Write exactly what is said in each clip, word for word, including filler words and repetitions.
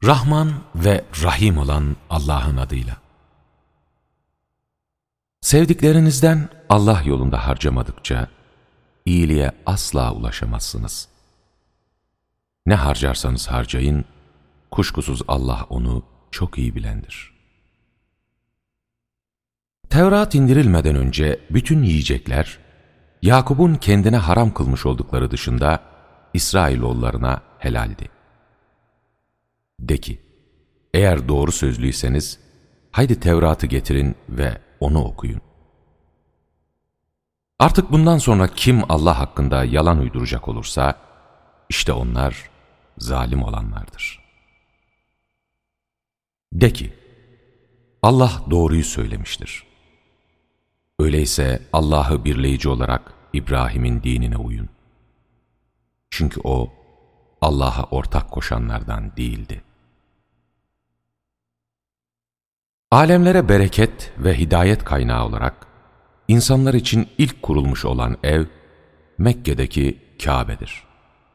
Rahman ve Rahim olan Allah'ın adıyla. Sevdiklerinizden Allah yolunda harcamadıkça iyiliğe asla ulaşamazsınız. Ne harcarsanız harcayın, kuşkusuz Allah onu çok iyi bilendir. Tevrat indirilmeden önce bütün yiyecekler, Yakup'un kendine haram kılmış oldukları dışında İsrailoğullarına helaldi. De ki, eğer doğru sözlüyseniz, haydi Tevrat'ı getirin ve onu okuyun. Artık bundan sonra kim Allah hakkında yalan uyduracak olursa, işte onlar zalim olanlardır. De ki, Allah doğruyu söylemiştir. Öyleyse Allah'ı birleyici olarak İbrahim'in dinine uyun. Çünkü o, Allah'a ortak koşanlardan değildi. Alemlere bereket ve hidayet kaynağı olarak, insanlar için ilk kurulmuş olan ev, Mekke'deki Kabe'dir.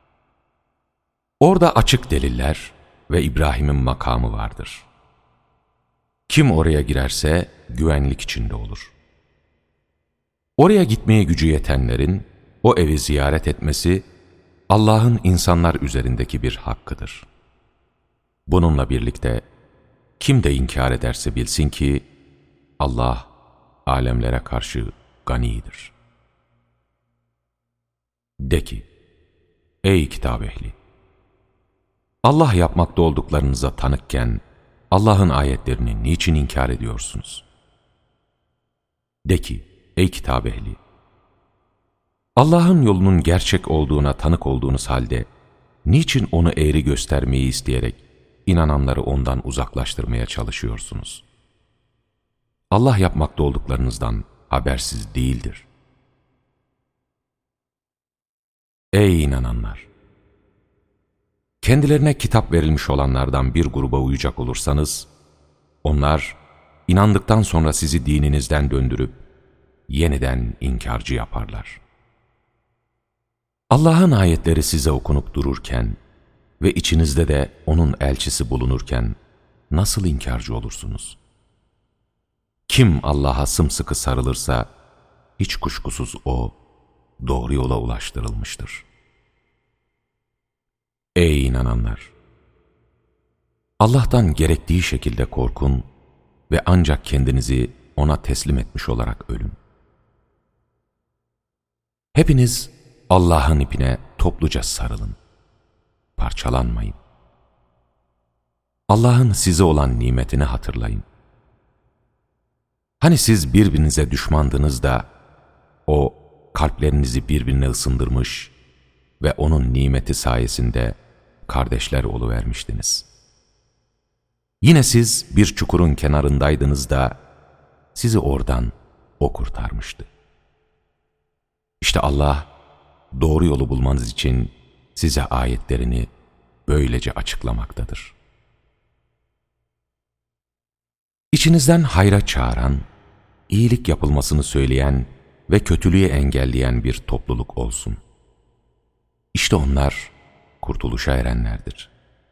Orada açık deliller ve İbrahim'in makamı vardır. Kim oraya girerse güvenlik içinde olur. Oraya gitmeye gücü yetenlerin o evi ziyaret etmesi, Allah'ın insanlar üzerindeki bir hakkıdır. Bununla birlikte, kim de inkar ederse bilsin ki, Allah, alemlere karşı ganidir. De ki, ey kitap ehli! Allah yapmakta olduklarınıza tanıkken, Allah'ın ayetlerini niçin inkar ediyorsunuz? De ki, ey kitap ehli! Allah'ın yolunun gerçek olduğuna tanık olduğunuz halde, niçin onu eğri göstermeyi isteyerek, inananları ondan uzaklaştırmaya çalışıyorsunuz? Allah yapmakta olduklarınızdan habersiz değildir. Ey inananlar! Kendilerine kitap verilmiş olanlardan bir gruba uyacak olursanız, onlar inandıktan sonra sizi dininizden döndürüp, yeniden inkarcı yaparlar. Allah'ın ayetleri size okunup dururken ve içinizde de O'nun elçisi bulunurken nasıl inkarcı olursunuz? Kim Allah'a sımsıkı sarılırsa, hiç kuşkusuz O, doğru yola ulaştırılmıştır. Ey inananlar! Allah'tan gerektiği şekilde korkun ve ancak kendinizi O'na teslim etmiş olarak ölün. Hepiniz Allah'ın ipine topluca sarılın. Parçalanmayın. Allah'ın size olan nimetini hatırlayın. Hani siz birbirinize düşmandınız da, O kalplerinizi birbirine ısındırmış ve O'nun nimeti sayesinde kardeşler oluvermiştiniz. Yine siz bir çukurun kenarındaydınız da, sizi oradan O kurtarmıştı. İşte Allah, doğru yolu bulmanız için size ayetlerini böylece açıklamaktadır. İçinizden hayra çağıran, iyilik yapılmasını söyleyen ve kötülüğü engelleyen bir topluluk olsun. İşte onlar kurtuluşa erenlerdir.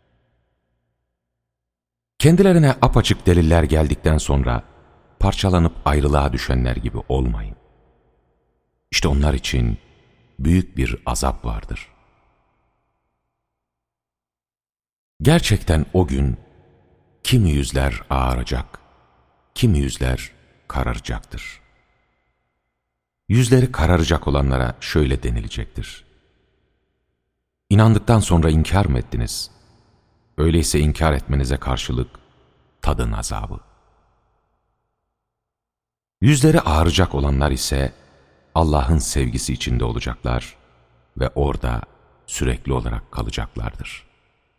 Kendilerine apaçık deliller geldikten sonra parçalanıp ayrılığa düşenler gibi olmayın. İşte onlar için büyük bir azap vardır. Gerçekten o gün kimi yüzler ağaracak, kimi yüzler kararacaktır. Yüzleri kararacak olanlara şöyle denilecektir: İnandıktan sonra inkar mı ettiniz? Öyleyse inkar etmenize karşılık tadın azabı. Yüzleri ağaracak olanlar ise Allah'ın sevgisi içinde olacaklar ve orada sürekli olarak kalacaklardır.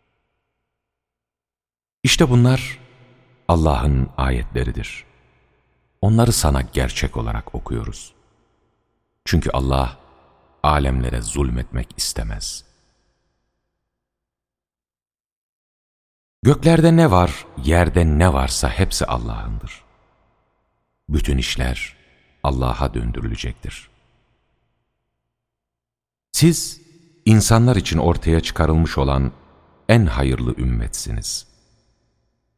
İşte bunlar Allah'ın ayetleridir. Onları sana gerçek olarak okuyoruz. Çünkü Allah alemlere zulmetmek istemez. Göklerde ne var, yerde ne varsa hepsi Allah'ındır. Bütün işler Allah'a döndürülecektir. Siz, insanlar için ortaya çıkarılmış olan en hayırlı ümmetsiniz.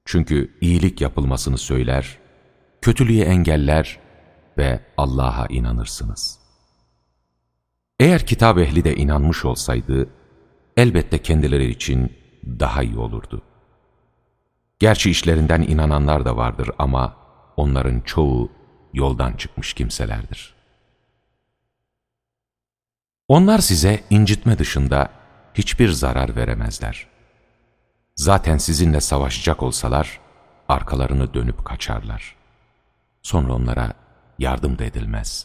Çünkü iyilik yapılmasını söyler, kötülüğü engeller ve Allah'a inanırsınız. Eğer kitap ehli de inanmış olsaydı, elbette kendileri için daha iyi olurdu. Gerçi işlerinden inananlar da vardır ama onların çoğu yoldan çıkmış kimselerdir. Onlar size incitme dışında hiçbir zarar veremezler. Zaten sizinle savaşacak olsalar, arkalarını dönüp kaçarlar. Sonra onlara yardım da edilmez.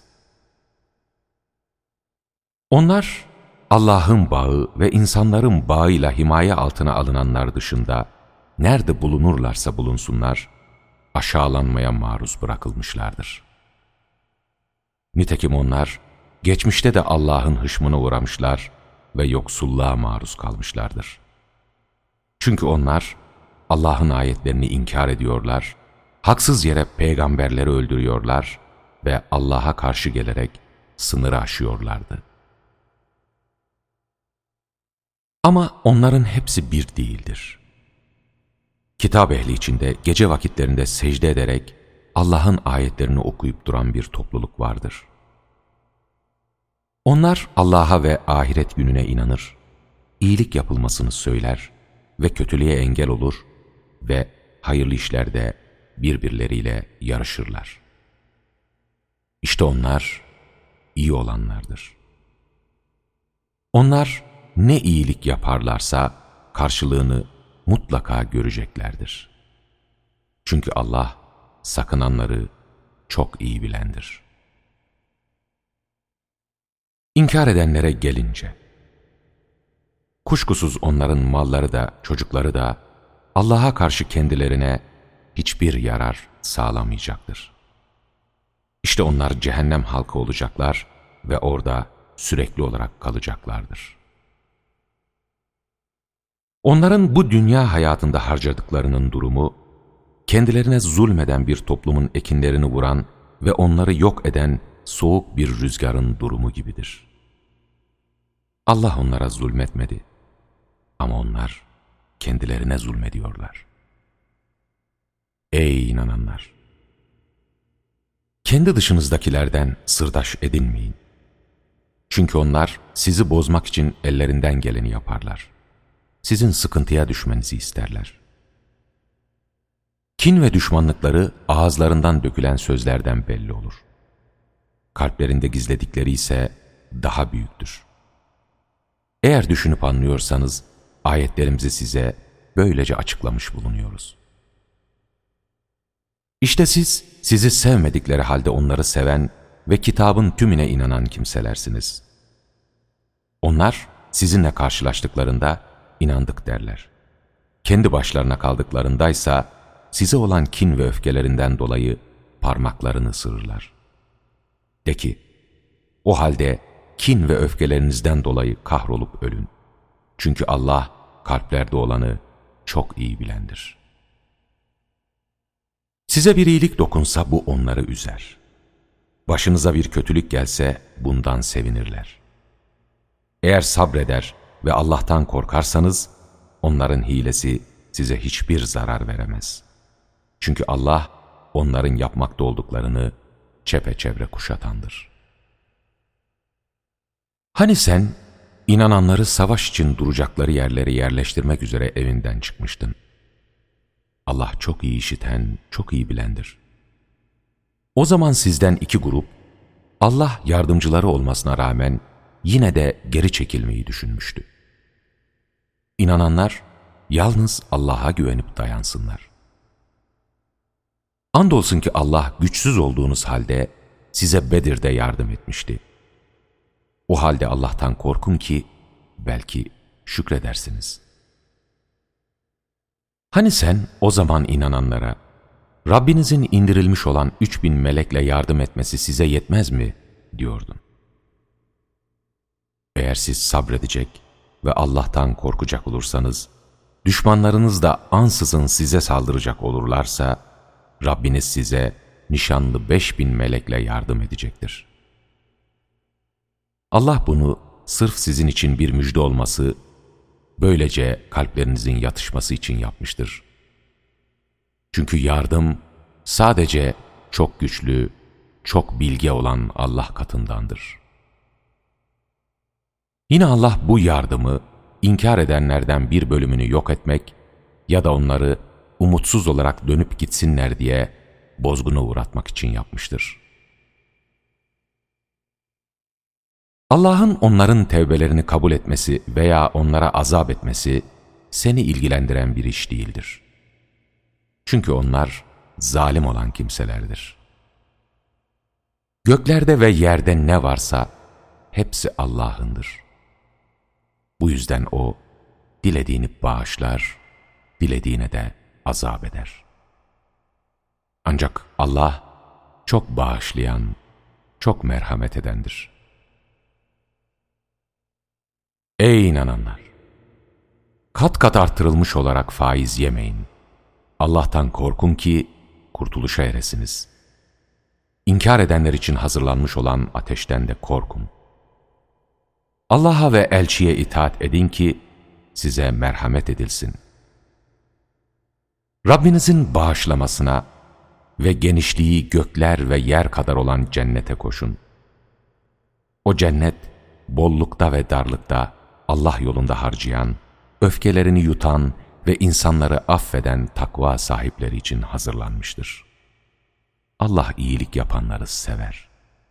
Onlar, Allah'ın bağı ve insanların bağıyla himaye altına alınanlar dışında, nerede bulunurlarsa bulunsunlar, aşağılanmaya maruz bırakılmışlardır. Nitekim onlar, geçmişte de Allah'ın hışmına uğramışlar ve yoksulluğa maruz kalmışlardır. Çünkü onlar, Allah'ın ayetlerini inkar ediyorlar, haksız yere peygamberleri öldürüyorlar ve Allah'a karşı gelerek sınırı aşıyorlardı. Ama onların hepsi bir değildir. Kitap ehli içinde gece vakitlerinde secde ederek Allah'ın ayetlerini okuyup duran bir topluluk vardır. Onlar Allah'a ve ahiret gününe inanır, iyilik yapılmasını söyler ve kötülüğe engel olur ve hayırlı işlerde birbirleriyle yarışırlar. İşte onlar iyi olanlardır. Onlar ne iyilik yaparlarsa karşılığını mutlaka göreceklerdir. Çünkü Allah sakınanları çok iyi bilendir. İnkar edenlere gelince, kuşkusuz onların malları da çocukları da Allah'a karşı kendilerine hiçbir yarar sağlamayacaktır. İşte onlar cehennem halkı olacaklar ve orada sürekli olarak kalacaklardır. Onların bu dünya hayatında harcadıklarının durumu, kendilerine zulmeden bir toplumun ekinlerini vuran ve onları yok eden soğuk bir rüzgarın durumu gibidir. Allah onlara zulmetmedi ama onlar kendilerine zulmediyorlar. Ey inananlar! Kendi dışınızdakilerden sırdaş edinmeyin. Çünkü onlar sizi bozmak için ellerinden geleni yaparlar. Sizin sıkıntıya düşmenizi isterler. Kin ve düşmanlıkları ağızlarından dökülen sözlerden belli olur. Kalplerinde gizledikleri ise daha büyüktür. Eğer düşünüp anlıyorsanız, ayetlerimizi size böylece açıklamış bulunuyoruz. İşte siz, sizi sevmedikleri halde onları seven ve kitabın tümüne inanan kimselersiniz. Onlar, sizinle karşılaştıklarında inandık derler. Kendi başlarına kaldıklarındaysa, size olan kin ve öfkelerinden dolayı parmaklarını ısırırlar. De ki, o halde kin ve öfkelerinizden dolayı kahrolup ölün. Çünkü Allah kalplerde olanı çok iyi bilendir. Size bir iyilik dokunsa bu onları üzer. Başınıza bir kötülük gelse bundan sevinirler. Eğer sabreder ve Allah'tan korkarsanız, onların hilesi size hiçbir zarar veremez. Çünkü Allah, onların yapmakta olduklarını çepeçevre kuşatandır. Hani sen, inananları savaş için duracakları yerleri yerleştirmek üzere evinden çıkmıştın. Allah çok iyi işiten, çok iyi bilendir. O zaman sizden iki grup, Allah yardımcıları olmasına rağmen yine de geri çekilmeyi düşünmüştü. İnananlar, yalnız Allah'a güvenip dayansınlar. Andolsun ki Allah güçsüz olduğunuz halde size Bedir'de yardım etmişti. O halde Allah'tan korkun ki belki şükredersiniz. Hani sen o zaman inananlara, Rabbinizin indirilmiş olan üç bin melekle yardım etmesi size yetmez mi diyordun. Eğer siz sabredecek ve Allah'tan korkacak olursanız, düşmanlarınız da ansızın size saldıracak olurlarsa, Rabbiniz size nişanlı beş bin melekle yardım edecektir. Allah bunu sırf sizin için bir müjde olması, böylece kalplerinizin yatışması için yapmıştır. Çünkü yardım sadece çok güçlü, çok bilge olan Allah katındandır. Yine Allah bu yardımı inkar edenlerden bir bölümünü yok etmek ya da onları umutsuz olarak dönüp gitsinler diye bozguna uğratmak için yapmıştır. Allah'ın onların tevbelerini kabul etmesi veya onlara azap etmesi seni ilgilendiren bir iş değildir. Çünkü onlar zalim olan kimselerdir. Göklerde ve yerde ne varsa hepsi Allah'ındır. Bu yüzden O, dilediğini bağışlar, dilediğine de azap eder. Ancak Allah çok bağışlayan, çok merhamet edendir. Ey inananlar! Kat kat artırılmış olarak faiz yemeyin. Allah'tan korkun ki kurtuluşa eresiniz. İnkar edenler için hazırlanmış olan ateşten de korkun. Allah'a ve elçiye itaat edin ki size merhamet edilsin. Rabbinizin bağışlamasına ve genişliği gökler ve yer kadar olan cennete koşun. O cennet, bollukta ve darlıkta Allah yolunda harcayan, öfkelerini yutan ve insanları affeden takva sahipleri için hazırlanmıştır. Allah iyilik yapanları sever.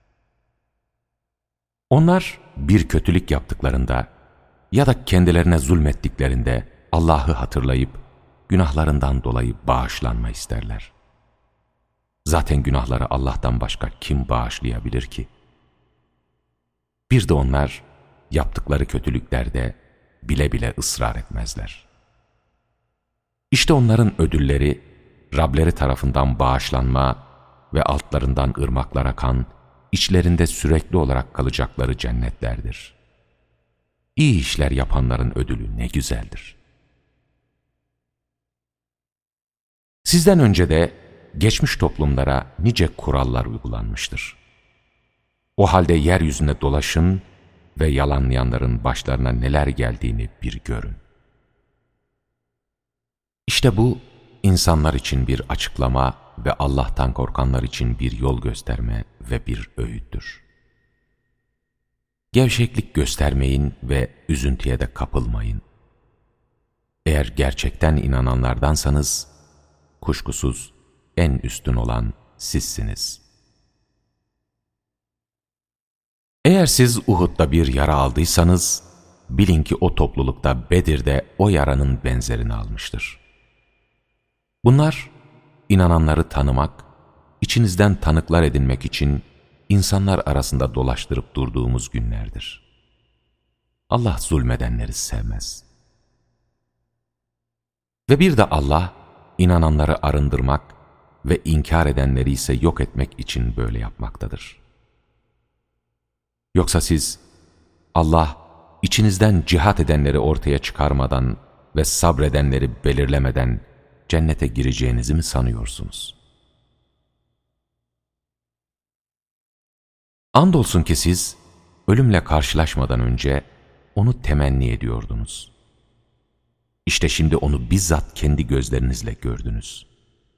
Onlar bir kötülük yaptıklarında ya da kendilerine zulmettiklerinde Allah'ı hatırlayıp günahlarından dolayı bağışlanma isterler. Zaten günahları Allah'tan başka kim bağışlayabilir ki? Bir de onlar yaptıkları kötülüklerde bile bile ısrar etmezler. İşte onların ödülleri Rableri tarafından bağışlanma ve altlarından ırmaklar akan, içlerinde sürekli olarak kalacakları cennetlerdir. İyi işler yapanların ödülü ne güzeldir. Sizden önce de geçmiş toplumlara nice kurallar uygulanmıştır. O halde yeryüzünde dolaşın ve yalanlayanların başlarına neler geldiğini bir görün. İşte bu, insanlar için bir açıklama ve Allah'tan korkanlar için bir yol gösterme ve bir öğüttür. Gevşeklik göstermeyin ve üzüntüye de kapılmayın. Eğer gerçekten inananlardansanız, kuşkusuz en üstün olan sizsiniz. Eğer siz Uhud'da bir yara aldıysanız, bilin ki o toplulukta Bedir'de o yaranın benzerini almıştır. Bunlar, inananları tanımak, içinizden tanıklar edinmek için insanlar arasında dolaştırıp durduğumuz günlerdir. Allah zulmedenleri sevmez. Ve bir de Allah, inananları arındırmak ve inkar edenleri ise yok etmek için böyle yapmaktadır. Yoksa siz, Allah, içinizden cihat edenleri ortaya çıkarmadan ve sabredenleri belirlemeden cennete gireceğinizi mi sanıyorsunuz? Andolsun ki siz, ölümle karşılaşmadan önce onu temenni ediyordunuz. İşte şimdi onu bizzat kendi gözlerinizle gördünüz.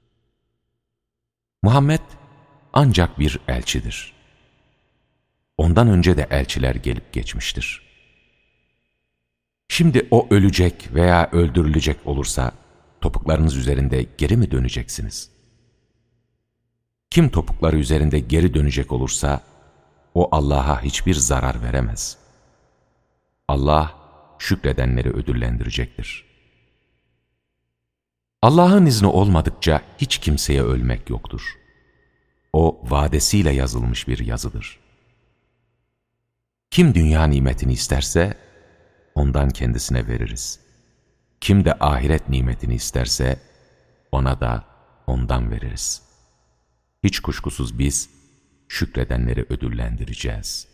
Muhammed ancak bir elçidir. Ondan önce de elçiler gelip geçmiştir. Şimdi o ölecek veya öldürülecek olursa, topuklarınız üzerinde geri mi döneceksiniz? Kim topukları üzerinde geri dönecek olursa, o Allah'a hiçbir zarar veremez. Allah, şükredenleri ödüllendirecektir. Allah'ın izni olmadıkça hiç kimseye ölmek yoktur. O, vadesiyle yazılmış bir yazıdır. Kim dünya nimetini isterse, ondan kendisine veririz. Kim de ahiret nimetini isterse, ona da ondan veririz. Hiç kuşkusuz biz, şükredenleri ödüllendireceğiz.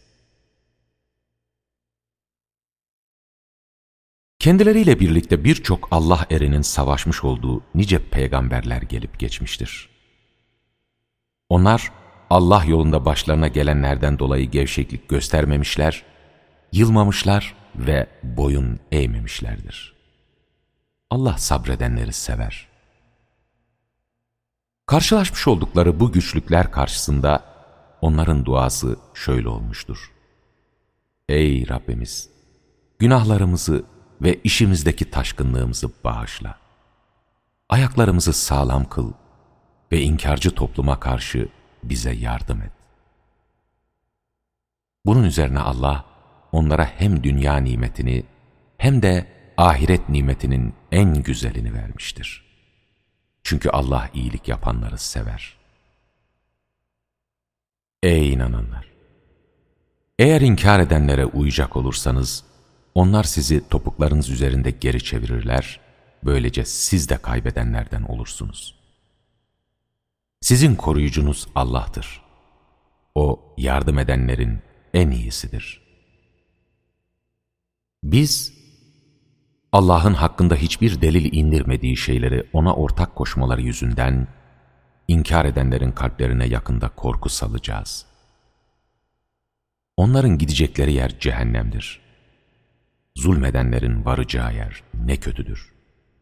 Kendileriyle birlikte birçok Allah erinin savaşmış olduğu nice peygamberler gelip geçmiştir. Onlar, Allah yolunda başlarına gelenlerden dolayı gevşeklik göstermemişler, yılmamışlar ve boyun eğmemişlerdir. Allah sabredenleri sever. Karşılaşmış oldukları bu güçlükler karşısında onların duası şöyle olmuştur: Ey Rabbimiz! Günahlarımızı ve işimizdeki taşkınlığımızı bağışla. Ayaklarımızı sağlam kıl ve inkarcı topluma karşı bize yardım et. Bunun üzerine Allah onlara hem dünya nimetini hem de ahiret nimetinin en güzelini vermiştir. Çünkü Allah iyilik yapanları sever. Ey inananlar! Eğer inkar edenlere uyacak olursanız, onlar sizi topuklarınız üzerinde geri çevirirler, böylece siz de kaybedenlerden olursunuz. Sizin koruyucunuz Allah'tır. O, yardım edenlerin en iyisidir. Biz, Allah'ın hakkında hiçbir delil indirmediği şeyleri ona ortak koşmaları yüzünden, inkar edenlerin kalplerine yakında korku salacağız. Onların gidecekleri yer cehennemdir. Zulmedenlerin varacağı yer ne kötüdür.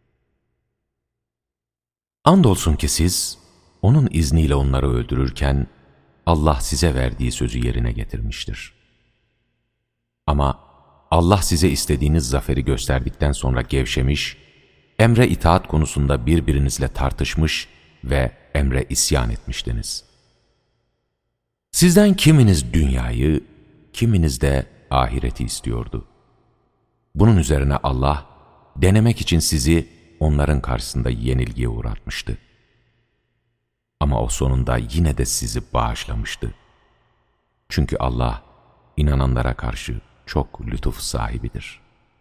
Andolsun ki siz, onun izniyle onları öldürürken, Allah size verdiği sözü yerine getirmiştir. Ama Allah size istediğiniz zaferi gösterdikten sonra gevşemiş, emre itaat konusunda birbirinizle tartışmış ve emre isyan etmiştiniz. Sizden kiminiz dünyayı, kiminiz de ahireti istiyordu. Bunun üzerine Allah, denemek için sizi onların karşısında yenilgiye uğratmıştı. Ama o sonunda yine de sizi bağışlamıştı. Çünkü Allah, inananlara karşı çok lütuf sahibidir.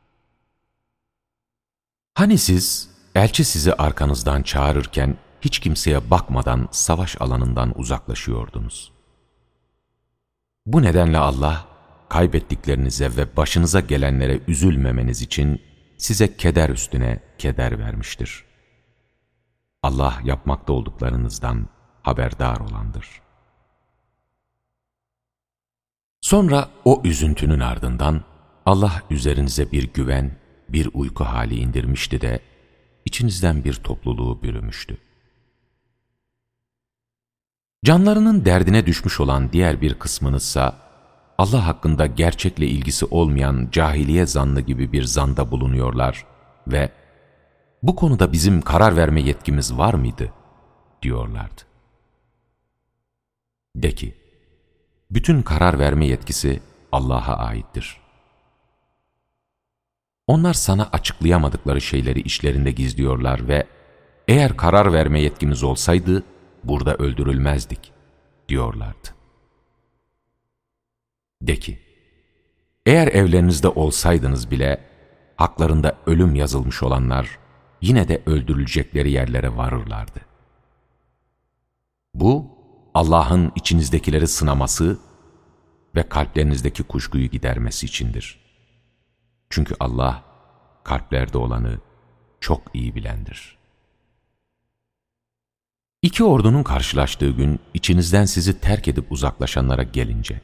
Hani siz, elçi sizi arkanızdan çağırırken, hiç kimseye bakmadan savaş alanından uzaklaşıyordunuz. Bu nedenle Allah, kaybettiklerinize ve başınıza gelenlere üzülmemeniz için size keder üstüne keder vermiştir. Allah yapmakta olduklarınızdan haberdar olandır. Sonra o üzüntünün ardından Allah üzerinize bir güven, bir uyku hali indirmişti de içinizden bir topluluğu bürümüştü. Canlarının derdine düşmüş olan diğer bir kısmınızsa Allah hakkında gerçekle ilgisi olmayan cahiliye zannı gibi bir zanda bulunuyorlar ve bu konuda bizim karar verme yetkimiz var mıydı diyorlardı. De ki, bütün karar verme yetkisi Allah'a aittir. Onlar sana açıklayamadıkları şeyleri içlerinde gizliyorlar ve eğer karar verme yetkimiz olsaydı burada öldürülmezdik diyorlardı. De ki, eğer evlerinizde olsaydınız bile haklarında ölüm yazılmış olanlar yine de öldürülecekleri yerlere varırlardı. Bu Allah'ın içinizdekileri sınaması ve kalplerinizdeki kuşkuyu gidermesi içindir. Çünkü Allah kalplerde olanı çok iyi bilendir. İki ordunun karşılaştığı gün içinizden sizi terk edip uzaklaşanlara gelince,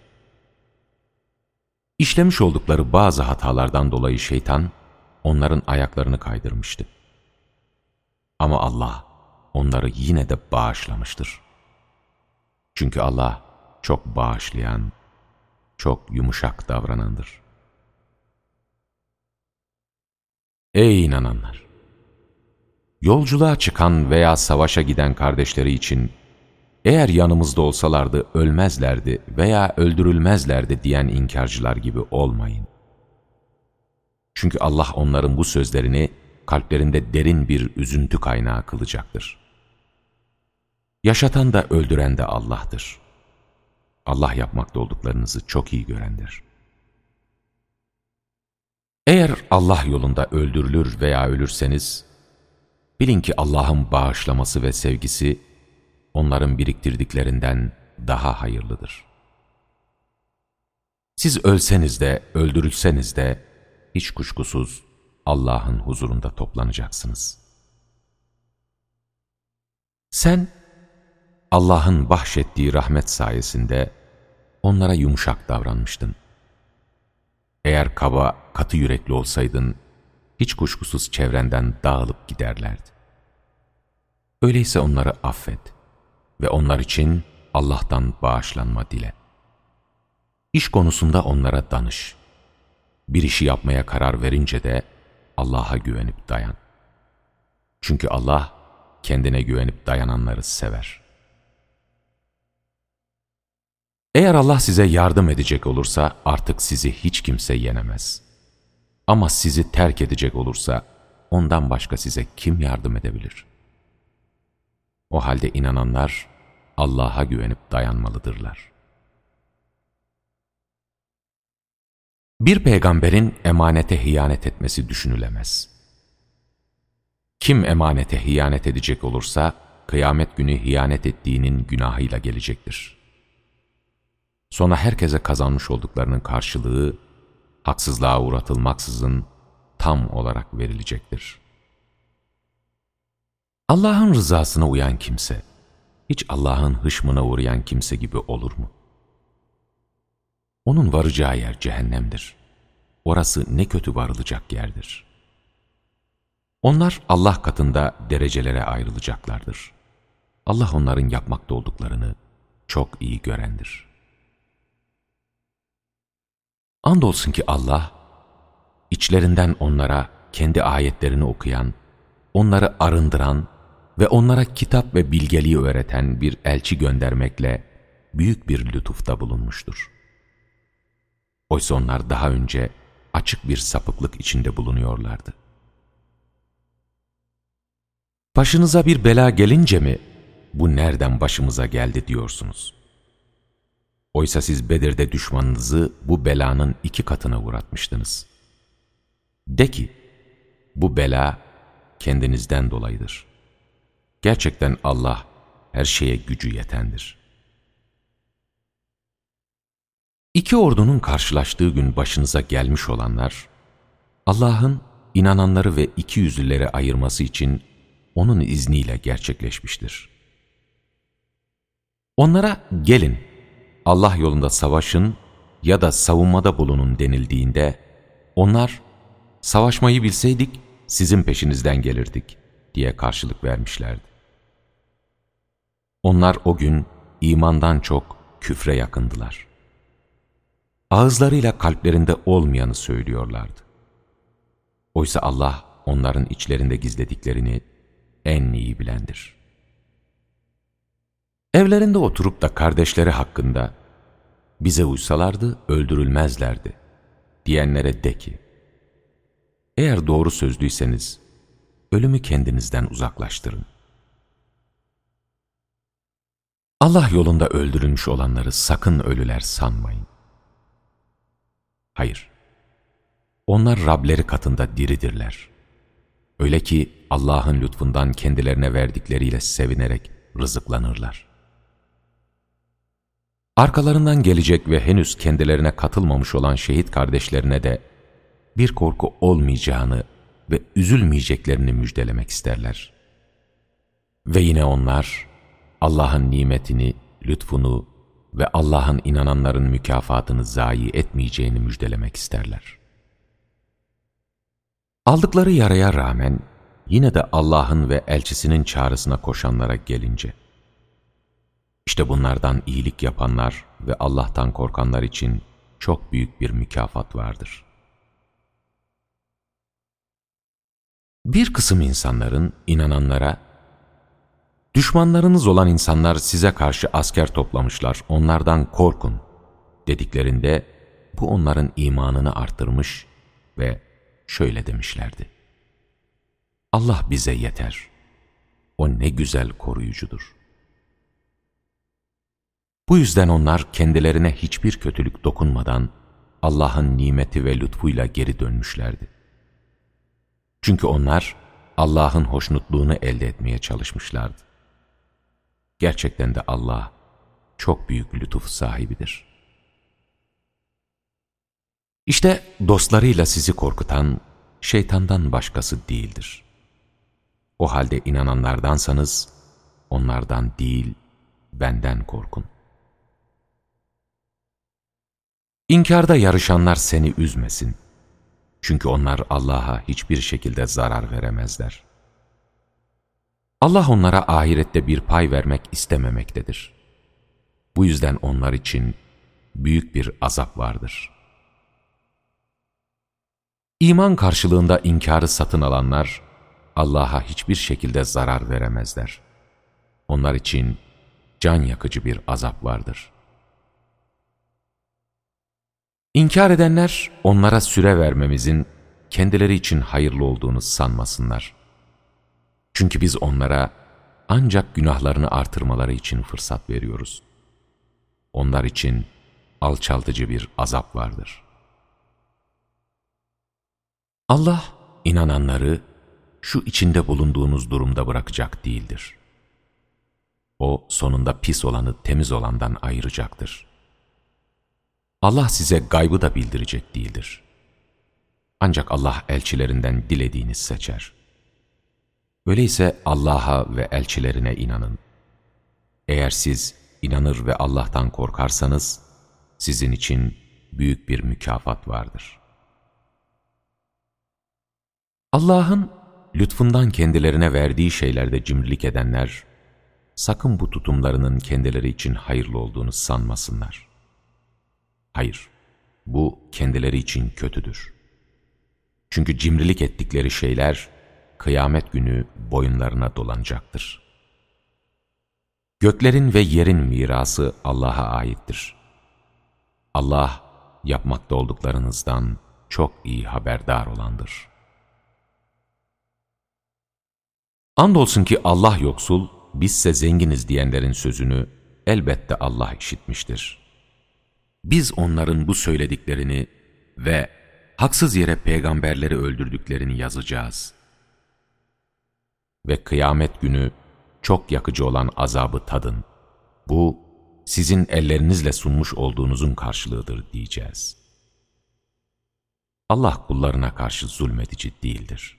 İşlemiş oldukları bazı hatalardan dolayı şeytan onların ayaklarını kaydırmıştı. Ama Allah onları yine de bağışlamıştır. Çünkü Allah çok bağışlayan, çok yumuşak davranandır. Ey inananlar! Yolculuğa çıkan veya savaşa giden kardeşleri için eğer yanımızda olsalardı ölmezlerdi veya öldürülmezlerdi diyen inkarcılar gibi olmayın. Çünkü Allah onların bu sözlerini kalplerinde derin bir üzüntü kaynağı kılacaktır. Yaşatan da öldüren de Allah'tır. Allah yapmakta olduklarınızı çok iyi görendir. Eğer Allah yolunda öldürülür veya ölürseniz, bilin ki Allah'ın bağışlaması ve sevgisi, onların biriktirdiklerinden daha hayırlıdır. Siz ölseniz de, öldürülseniz de, hiç kuşkusuz Allah'ın huzurunda toplanacaksınız. Sen, Allah'ın bahşettiği rahmet sayesinde onlara yumuşak davranmıştın. Eğer kaba, katı yürekli olsaydın, hiç kuşkusuz çevrenden dağılıp giderlerdi. Öyleyse onları affet ve onlar için Allah'tan bağışlanma dile. İş konusunda onlara danış. Bir işi yapmaya karar verince de Allah'a güvenip dayan. Çünkü Allah kendine güvenip dayananları sever. Eğer Allah size yardım edecek olursa artık sizi hiç kimse yenemez. Ama sizi terk edecek olursa ondan başka size kim yardım edebilir? O halde inananlar Allah'a güvenip dayanmalıdırlar. Bir peygamberin emanete hıyanet etmesi düşünülemez. Kim emanete hıyanet edecek olursa, kıyamet günü hıyanet ettiğinin günahıyla gelecektir. Sonra herkese kazanmış olduklarının karşılığı, haksızlığa uğratılmaksızın tam olarak verilecektir. Allah'ın rızasına uyan kimse, hiç Allah'ın hışmına uğrayan kimse gibi olur mu? Onun varacağı yer cehennemdir. Orası ne kötü varılacak yerdir. Onlar Allah katında derecelere ayrılacaklardır. Allah onların yapmakta olduklarını çok iyi görendir. Andolsun ki Allah, içlerinden onlara kendi ayetlerini okuyan, onları arındıran ve onlara kitap ve bilgeliği öğreten bir elçi göndermekle büyük bir lütufta bulunmuştur. Oysa onlar daha önce açık bir sapıklık içinde bulunuyorlardı. Başınıza bir bela gelince mi, bu nereden başımıza geldi diyorsunuz? Oysa siz Bedir'de düşmanınızı bu belanın iki katına uğratmıştınız. De ki, bu bela kendinizden dolayıdır. Gerçekten Allah her şeye gücü yetendir. İki ordunun karşılaştığı gün başınıza gelmiş olanlar, Allah'ın inananları ve ikiyüzlüleri ayırması için onun izniyle gerçekleşmiştir. Onlara gelin, Allah yolunda savaşın ya da savunmada bulunun denildiğinde, onlar, savaşmayı bilseydik sizin peşinizden gelirdik diye karşılık vermişlerdi. Onlar o gün imandan çok küfre yakındılar. Ağızlarıyla kalplerinde olmayanı söylüyorlardı. Oysa Allah onların içlerinde gizlediklerini en iyi bilendir. Evlerinde oturup da kardeşleri hakkında bize uysalardı öldürülmezlerdi diyenlere de ki, eğer doğru sözlüyseniz ölümü kendinizden uzaklaştırın. Allah yolunda öldürülmüş olanları sakın ölüler sanmayın. Hayır, onlar Rableri katında diridirler. Öyle ki Allah'ın lütfundan kendilerine verdikleriyle sevinerek rızıklanırlar. Arkalarından gelecek ve henüz kendilerine katılmamış olan şehit kardeşlerine de bir korku olmayacağını ve üzülmeyeceklerini müjdelemek isterler. Ve yine onlar Allah'ın nimetini, lütfunu ve Allah'ın inananların mükafatını zayi etmeyeceğini müjdelemek isterler. Aldıkları yaraya rağmen yine de Allah'ın ve elçisinin çağrısına koşanlara gelince, İşte bunlardan iyilik yapanlar ve Allah'tan korkanlar için çok büyük bir mükafat vardır. Bir kısım insanların inananlara, düşmanlarınız olan insanlar size karşı asker toplamışlar, onlardan korkun dediklerinde, bu onların imanını artırmış ve şöyle demişlerdi: Allah bize yeter, o ne güzel koruyucudur. Bu yüzden onlar kendilerine hiçbir kötülük dokunmadan Allah'ın nimeti ve lütfuyla geri dönmüşlerdi. Çünkü onlar Allah'ın hoşnutluğunu elde etmeye çalışmışlardı. Gerçekten de Allah çok büyük lütuf sahibidir. İşte dostlarıyla sizi korkutan şeytandan başkası değildir. O halde inananlardansanız onlardan değil, benden korkun. İnkarda yarışanlar seni üzmesin. Çünkü onlar Allah'a hiçbir şekilde zarar veremezler. Allah onlara ahirette bir pay vermek istememektedir. Bu yüzden onlar için büyük bir azap vardır. İman karşılığında inkarı satın alanlar, Allah'a hiçbir şekilde zarar veremezler. Onlar için can yakıcı bir azap vardır. İnkar edenler, onlara süre vermemizin kendileri için hayırlı olduğunu sanmasınlar. Çünkü biz onlara ancak günahlarını artırmaları için fırsat veriyoruz. Onlar için alçaltıcı bir azap vardır. Allah, inananları şu içinde bulunduğunuz durumda bırakacak değildir. O, sonunda pis olanı temiz olandan ayıracaktır. Allah size gaybı da bildirecek değildir. Ancak Allah elçilerinden dilediğini seçer. Öyleyse Allah'a ve elçilerine inanın. Eğer siz inanır ve Allah'tan korkarsanız, sizin için büyük bir mükafat vardır. Allah'ın lütfundan kendilerine verdiği şeylerde cimrilik edenler, sakın bu tutumlarının kendileri için hayırlı olduğunu sanmasınlar. Hayır, bu kendileri için kötüdür. Çünkü cimrilik ettikleri şeyler, kıyamet günü boyunlarına dolanacaktır. Göklerin ve yerin mirası Allah'a aittir. Allah, yapmakta olduklarınızdan çok iyi haberdar olandır. Andolsun ki Allah yoksul, bizse zenginiz diyenlerin sözünü elbette Allah işitmiştir. Biz onların bu söylediklerini ve haksız yere peygamberleri öldürdüklerini yazacağız. Ve kıyamet günü çok yakıcı olan azabı tadın. Bu, sizin ellerinizle sunmuş olduğunuzun karşılığıdır diyeceğiz. Allah kullarına karşı zulmedici değildir.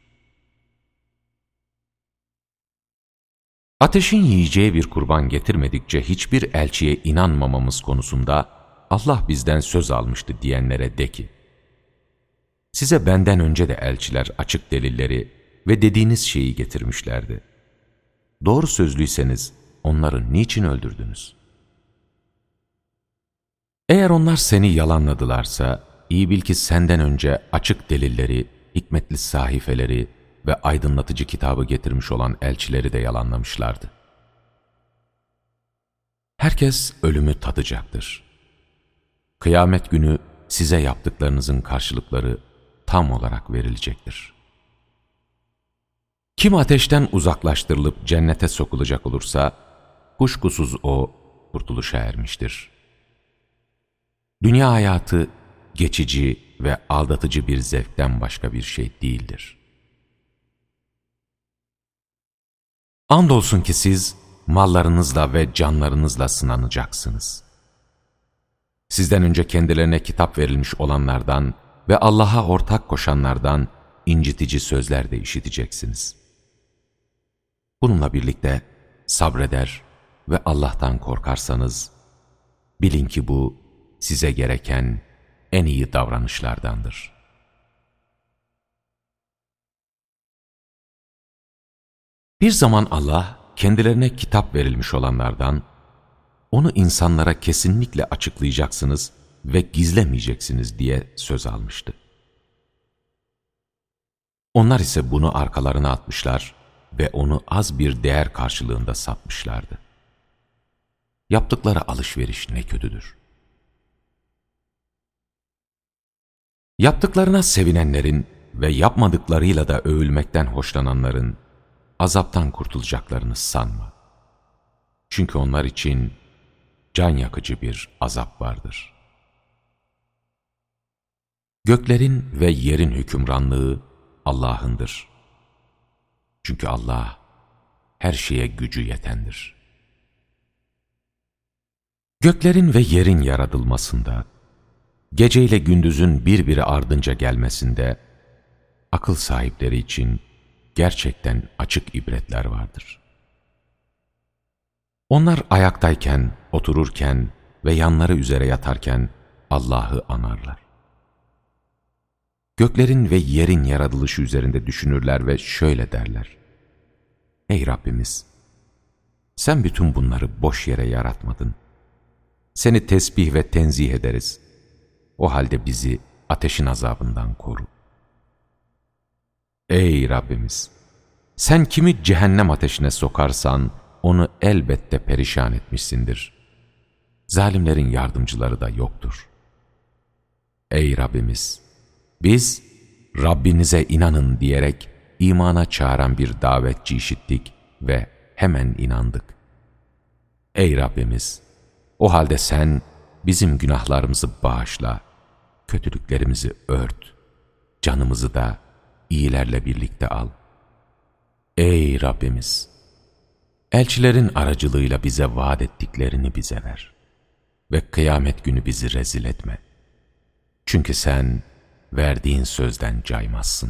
Ateşin yiyeceği bir kurban getirmedikçe hiçbir elçiye inanmamamız konusunda Allah bizden söz almıştı diyenlere de ki, size benden önce de elçiler açık delilleri ve dediğiniz şeyi getirmişlerdi. Doğru sözlüyseniz onları niçin öldürdünüz? Eğer onlar seni yalanladılarsa, iyi bil ki senden önce açık delilleri, hikmetli sahifeleri ve aydınlatıcı kitabı getirmiş olan elçileri de yalanlamışlardı. Herkes ölümü tadacaktır. Kıyamet günü size yaptıklarınızın karşılıkları tam olarak verilecektir. Kim ateşten uzaklaştırılıp cennete sokulacak olursa, kuşkusuz o kurtuluşa ermiştir. Dünya hayatı geçici ve aldatıcı bir zevkten başka bir şey değildir. Andolsun ki siz mallarınızla ve canlarınızla sınanacaksınız. Sizden önce kendilerine kitap verilmiş olanlardan ve Allah'a ortak koşanlardan incitici sözler de işiteceksiniz. Bununla birlikte sabreder ve Allah'tan korkarsanız, bilin ki bu size gereken en iyi davranışlardandır. Bir zaman Allah, kendilerine kitap verilmiş olanlardan, onu insanlara kesinlikle açıklayacaksınız ve gizlemeyeceksiniz diye söz almıştı. Onlar ise bunu arkalarına atmışlar ve onu az bir değer karşılığında satmışlardı. Yaptıkları alışveriş ne kötüdür. Yaptıklarına sevinenlerin ve yapmadıklarıyla da övülmekten hoşlananların azaptan kurtulacaklarını sanma. Çünkü onlar için can yakıcı bir azap vardır. Göklerin ve yerin hükümranlığı Allah'ındır. Çünkü Allah her şeye gücü yetendir. Göklerin ve yerin yaratılmasında, geceyle gündüzün birbiri ardınca gelmesinde, akıl sahipleri için gerçekten açık ibretler vardır. Onlar ayaktayken, otururken ve yanları üzere yatarken Allah'ı anarlar. Göklerin ve yerin yaratılışı üzerinde düşünürler ve şöyle derler: Ey Rabbimiz! Sen bütün bunları boş yere yaratmadın. Seni tesbih ve tenzih ederiz. O halde bizi ateşin azabından koru. Ey Rabbimiz! Sen kimi cehennem ateşine sokarsan, onu elbette perişan etmişsindir. Zalimlerin yardımcıları da yoktur. Ey Rabbimiz! Biz, Rabbinize inanın diyerek imana çağıran bir davetçi işittik ve hemen inandık. Ey Rabbimiz! O halde sen bizim günahlarımızı bağışla, kötülüklerimizi ört, canımızı da iyilerle birlikte al. Ey Rabbimiz! Elçilerin aracılığıyla bize vaat ettiklerini bize ver ve kıyamet günü bizi rezil etme. Çünkü sen verdiğin sözden caymazsın.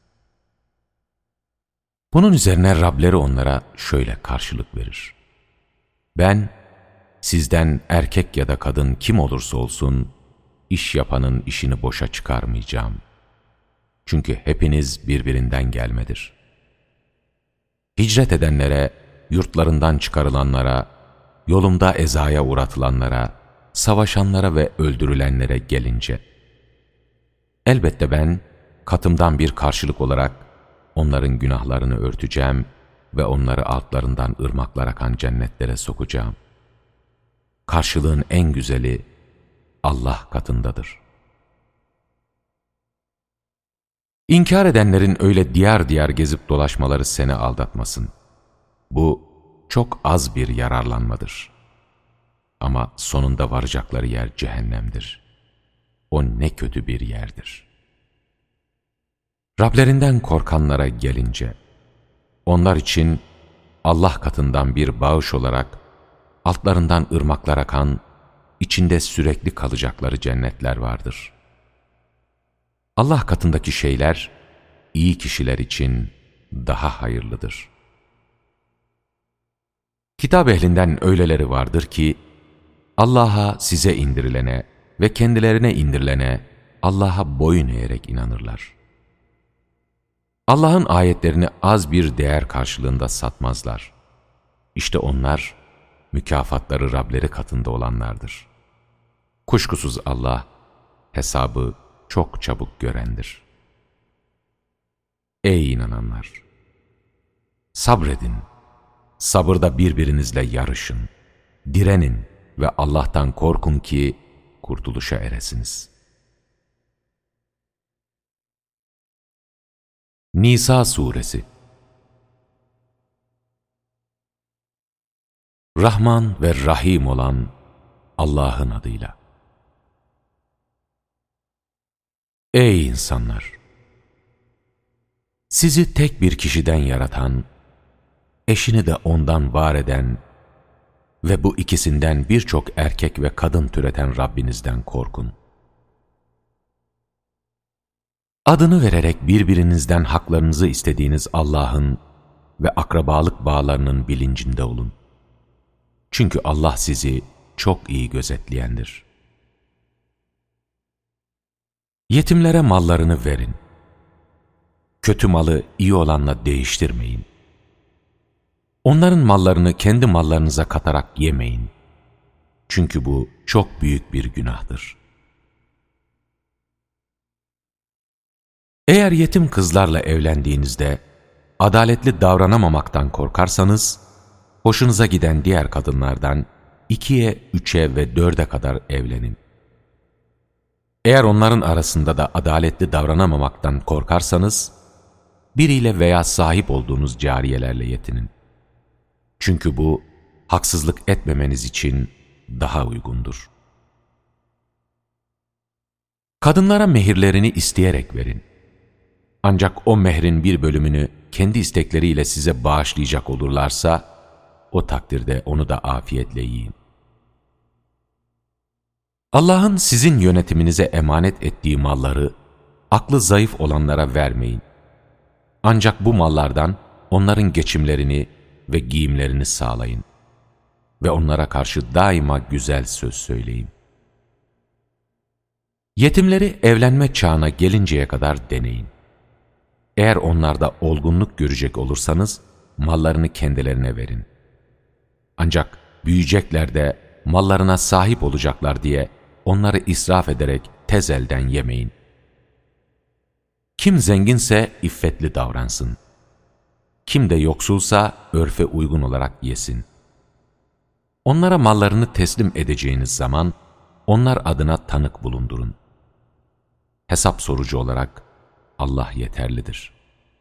Bunun üzerine Rableri onlara şöyle karşılık verir. Ben, sizden erkek ya da kadın kim olursa olsun, iş yapanın işini boşa çıkarmayacağım. Çünkü hepiniz birbirinden gelmedir. Hicret edenlere, yurtlarından çıkarılanlara, yolumda ezaya uğratılanlara, savaşanlara ve öldürülenlere gelince, elbette ben katımdan bir karşılık olarak onların günahlarını örteceğim ve onları altlarından ırmaklar akan cennetlere sokacağım. Karşılığın en güzeli Allah katındadır. İnkar edenlerin öyle diyar diyar gezip dolaşmaları seni aldatmasın. Bu çok az bir yararlanmadır. Ama sonunda varacakları yer cehennemdir. O ne kötü bir yerdir. Rablerinden korkanlara gelince, onlar için Allah katından bir bağış olarak altlarından ırmaklar akan, içinde sürekli kalacakları cennetler vardır. Allah katındaki şeyler, iyi kişiler için daha hayırlıdır. Kitap ehlinden öyleleri vardır ki, Allah'a size indirilene ve kendilerine indirilene Allah'a boyun eğerek inanırlar. Allah'ın ayetlerini az bir değer karşılığında satmazlar. İşte onlar, mükafatları Rableri katında olanlardır. Kuşkusuz Allah, hesabı çok çabuk görendir. Ey inananlar! Sabredin, sabırda birbirinizle yarışın, direnin ve Allah'tan korkun ki kurtuluşa eresiniz. Nisa Suresi. Rahman ve Rahim olan Allah'ın adıyla. Ey insanlar! Sizi tek bir kişiden yaratan, eşini de ondan var eden ve bu ikisinden birçok erkek ve kadın türeten Rabbinizden korkun. Adını vererek birbirinizden haklarınızı istediğiniz Allah'ın ve akrabalık bağlarının bilincinde olun. Çünkü Allah sizi çok iyi gözetleyendir. Yetimlere mallarını verin. Kötü malı iyi olanla değiştirmeyin. Onların mallarını kendi mallarınıza katarak yemeyin. Çünkü bu çok büyük bir günahtır. Eğer yetim kızlarla evlendiğinizde adaletli davranamamaktan korkarsanız, hoşunuza giden diğer kadınlardan ikiye, üçe ve dörde kadar evlenin. Eğer onların arasında da adaletli davranamamaktan korkarsanız, biriyle veya sahip olduğunuz cariyelerle yetinin. Çünkü bu, haksızlık etmemeniz için daha uygundur. Kadınlara mehirlerini isteyerek verin. Ancak o mehrin bir bölümünü kendi istekleriyle size bağışlayacak olurlarsa, o takdirde onu da afiyetle yiyin. Allah'ın sizin yönetiminize emanet ettiği malları, aklı zayıf olanlara vermeyin. Ancak bu mallardan onların geçimlerini ve giyimlerini sağlayın. Ve onlara karşı daima güzel söz söyleyin. Yetimleri evlenme çağına gelinceye kadar deneyin. Eğer onlarda olgunluk görecek olursanız, mallarını kendilerine verin. Ancak büyüyecekler de mallarına sahip olacaklar diye onları israf ederek tez elden yemeyin. Kim zenginse iffetli davransın. Kim de yoksulsa örfe uygun olarak yesin. Onlara mallarını teslim edeceğiniz zaman onlar adına tanık bulundurun. Hesap sorucu olarak Allah yeterlidir.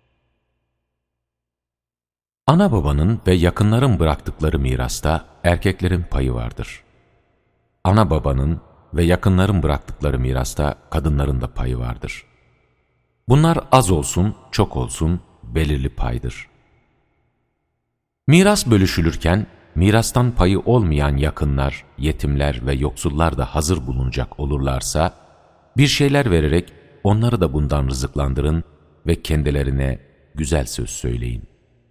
Ana babanın ve yakınların bıraktıkları mirasta erkeklerin payı vardır. Ana babanın ve yakınların bıraktıkları mirasta kadınların da payı vardır. Bunlar az olsun, çok olsun belirli paydır. Miras bölüşülürken mirastan payı olmayan yakınlar, yetimler ve yoksullar da hazır bulunacak olurlarsa, bir şeyler vererek onları da bundan rızıklandırın ve kendilerine güzel söz söyleyin.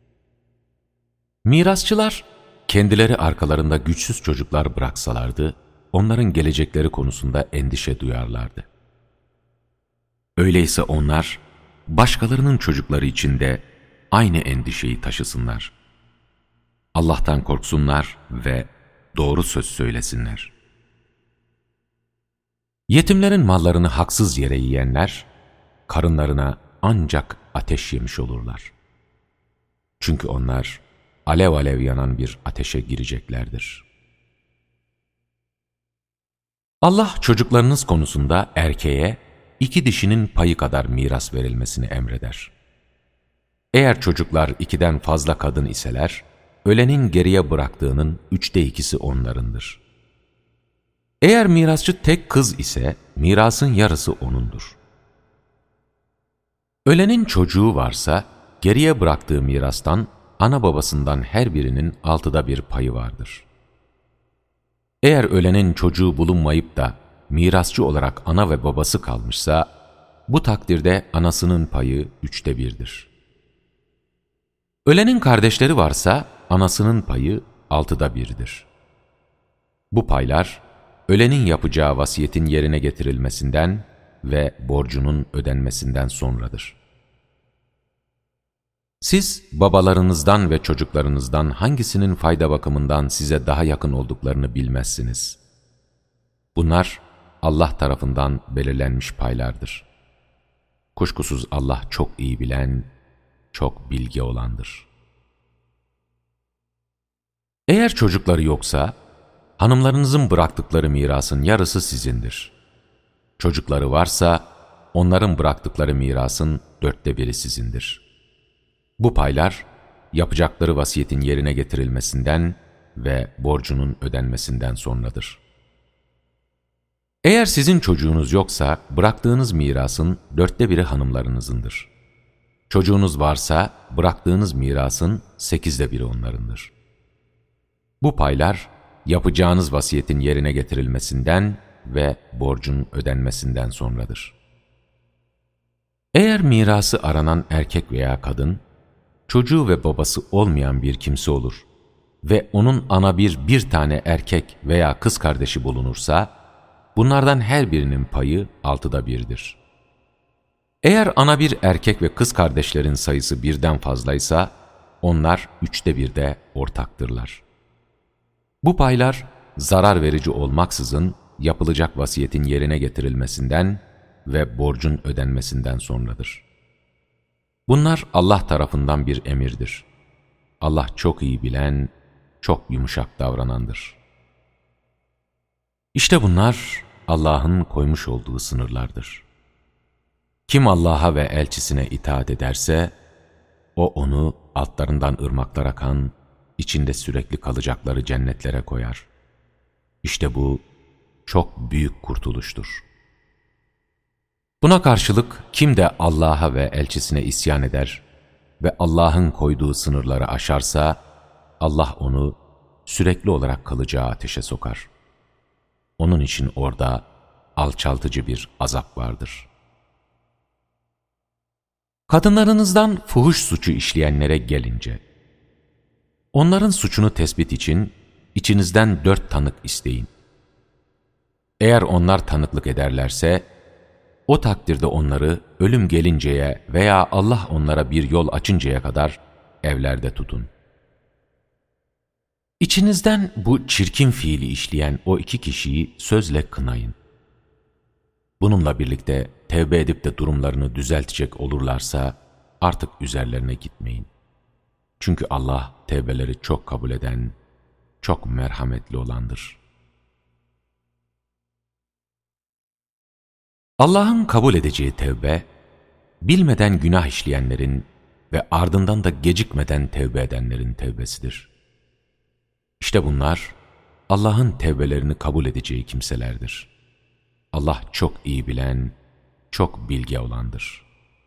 Mirasçılar, kendileri arkalarında güçsüz çocuklar bıraksalardı, onların gelecekleri konusunda endişe duyarlardı. Öyleyse onlar, başkalarının çocukları için de aynı endişeyi taşısınlar. Allah'tan korksunlar ve doğru söz söylesinler. Yetimlerin mallarını haksız yere yiyenler, karınlarına ancak ateş yemiş olurlar. Çünkü onlar alev alev yanan bir ateşe gireceklerdir. Allah çocuklarınız konusunda erkeğe iki dişinin payı kadar miras verilmesini emreder. Eğer çocuklar ikiden fazla kadın iseler, ölenin geriye bıraktığının üçte ikisi onlarındır. Eğer mirasçı tek kız ise, mirasın yarısı onundur. Ölenin çocuğu varsa, geriye bıraktığı mirastan, ana babasından her birinin altıda bir payı vardır. Eğer ölenin çocuğu bulunmayıp da, mirasçı olarak ana ve babası kalmışsa, bu takdirde anasının payı üçte birdir. Ölenin kardeşleri varsa, anasının payı altıda birdir. Bu paylar, ölenin yapacağı vasiyetin yerine getirilmesinden ve borcunun ödenmesinden sonradır. Siz babalarınızdan ve çocuklarınızdan hangisinin fayda bakımından size daha yakın olduklarını bilmezsiniz. Bunlar Allah tarafından belirlenmiş paylardır. Kuşkusuz Allah çok iyi bilen, çok bilge olandır. Eğer çocukları yoksa, hanımlarınızın bıraktıkları mirasın yarısı sizindir. Çocukları varsa, onların bıraktıkları mirasın dörtte biri sizindir. Bu paylar, yapacakları vasiyetin yerine getirilmesinden ve borcunun ödenmesinden sonradır. Eğer sizin çocuğunuz yoksa, bıraktığınız mirasın dörtte biri hanımlarınızındır. Çocuğunuz varsa, bıraktığınız mirasın sekizde biri onlarındır. Bu paylar, yapacağınız vasiyetin yerine getirilmesinden ve borcun ödenmesinden sonradır. Eğer mirası aranan erkek veya kadın, çocuğu ve babası olmayan bir kimse olur ve onun ana bir bir tane erkek veya kız kardeşi bulunursa, bunlardan her birinin payı altıda birdir. Eğer ana bir erkek ve kız kardeşlerin sayısı birden fazlaysa, onlar üçte birde ortaktırlar. Bu paylar, zarar verici olmaksızın yapılacak vasiyetin yerine getirilmesinden ve borcun ödenmesinden sonradır. Bunlar Allah tarafından bir emirdir. Allah çok iyi bilen, çok yumuşak davranandır. İşte bunlar Allah'ın koymuş olduğu sınırlardır. Kim Allah'a ve elçisine itaat ederse, o onu altlarından ırmaklar akan, içinde sürekli kalacakları cennetlere koyar. İşte bu çok büyük kurtuluştur. Buna karşılık kim de Allah'a ve elçisine isyan eder ve Allah'ın koyduğu sınırları aşarsa, Allah onu sürekli olarak kalacağı ateşe sokar. Onun için orada alçaltıcı bir azap vardır. Kadınlarınızdan fuhuş suçu işleyenlere gelince, onların suçunu tespit için içinizden dört tanık isteyin. Eğer onlar tanıklık ederlerse, o takdirde onları ölüm gelinceye veya Allah onlara bir yol açıncaya kadar evlerde tutun. İçinizden bu çirkin fiili işleyen o iki kişiyi sözle kınayın. Bununla birlikte tevbe edip de durumlarını düzeltecek olurlarsa artık üzerlerine gitmeyin. Çünkü Allah tevbeleri çok kabul eden, çok merhametli olandır. Allah'ın kabul edeceği tevbe, bilmeden günah işleyenlerin ve ardından da gecikmeden tevbe edenlerin tevbesidir. İşte bunlar Allah'ın tevbelerini kabul edeceği kimselerdir. Allah çok iyi bilen, çok bilge olandır.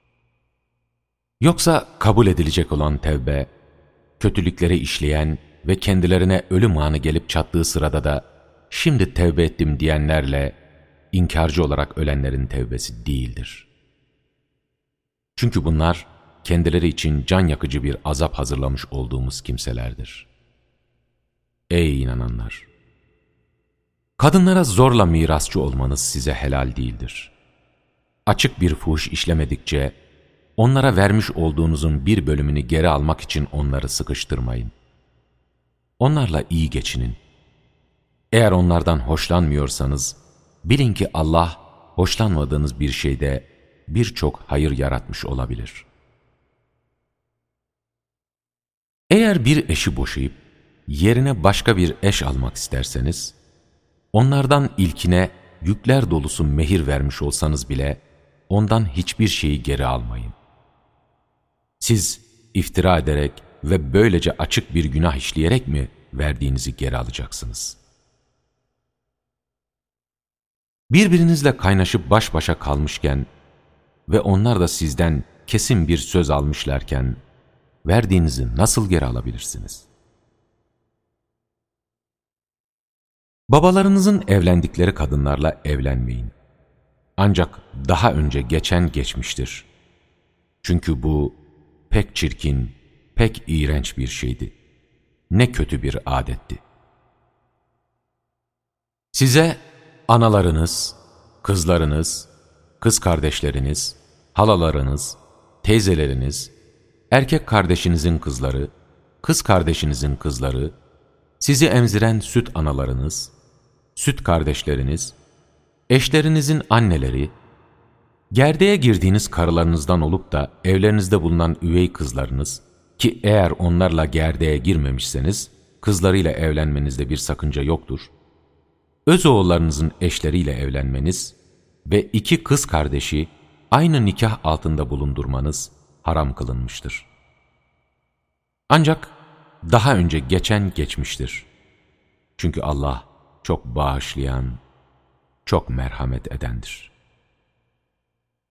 Yoksa kabul edilecek olan tevbe, kötülükleri işleyen ve kendilerine ölüm anı gelip çattığı sırada da şimdi tevbe ettim diyenlerle inkarcı olarak ölenlerin tevbesi değildir. Çünkü bunlar kendileri için can yakıcı bir azap hazırlamış olduğumuz kimselerdir. Ey inananlar! Kadınlara zorla mirasçı olmanız size helal değildir. Açık bir fuhuş işlemedikçe, onlara vermiş olduğunuzun bir bölümünü geri almak için onları sıkıştırmayın. Onlarla iyi geçinin. Eğer onlardan hoşlanmıyorsanız, bilin ki Allah, hoşlanmadığınız bir şeyde birçok hayır yaratmış olabilir. Eğer bir eşi boşayıp, yerine başka bir eş almak isterseniz, onlardan ilkine yükler dolusu mehir vermiş olsanız bile, ondan hiçbir şeyi geri almayın. Siz iftira ederek ve böylece açık bir günah işleyerek mi verdiğinizi geri alacaksınız? Birbirinizle kaynaşıp baş başa kalmışken ve onlar da sizden kesin bir söz almışlarken, verdiğinizi nasıl geri alabilirsiniz? Babalarınızın evlendikleri kadınlarla evlenmeyin. Ancak daha önce geçen geçmiştir. Çünkü bu pek çirkin, pek iğrenç bir şeydi. Ne kötü bir adetti. Size analarınız, kızlarınız, kız kardeşleriniz, halalarınız, teyzeleriniz, erkek kardeşinizin kızları, kız kardeşinizin kızları, sizi emziren süt analarınız, süt kardeşleriniz, eşlerinizin anneleri, gerdeğe girdiğiniz karılarınızdan olup da evlerinizde bulunan üvey kızlarınız, ki eğer onlarla gerdeğe girmemişseniz, kızlarıyla evlenmenizde bir sakınca yoktur, öz oğullarınızın eşleriyle evlenmeniz ve iki kız kardeşi aynı nikah altında bulundurmanız haram kılınmıştır. Ancak daha önce geçen geçmiştir. Çünkü Allah çok bağışlayan, çok merhamet edendir.